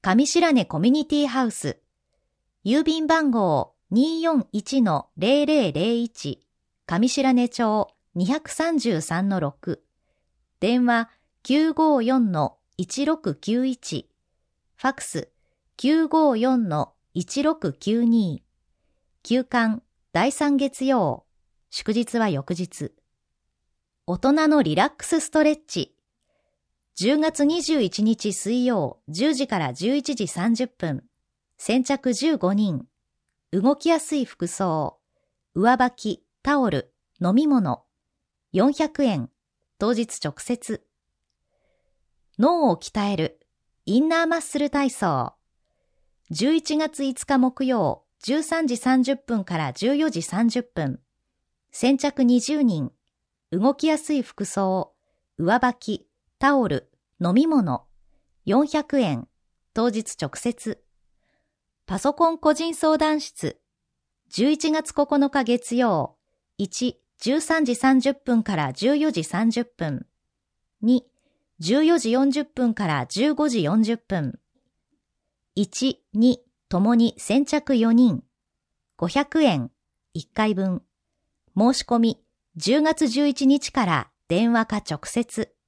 上白根コミュニティハウス、郵便番号 241-0001 上白根町233-6、電話 954-1691、ファックス 954-1692、休館第3月曜、祝日は翌日。大人のリラックスストレッチ。10月21日水曜10時から11時30分。先着15人。動きやすい服装。上履き、タオル、飲み物。400円。当日直接。脳を鍛える。インナーマッスル体操。11月5日木曜13時30分から14時30分。先着20人。動きやすい服装。上履き、タオル、飲み物。400円。当日直接。パソコン個人相談室。11月9日月曜。1、13時30分から14時30分。2、14時40分から15時40分。1、2、ともに先着4人。500円。1回分。申し込み、10月11日から電話か直接。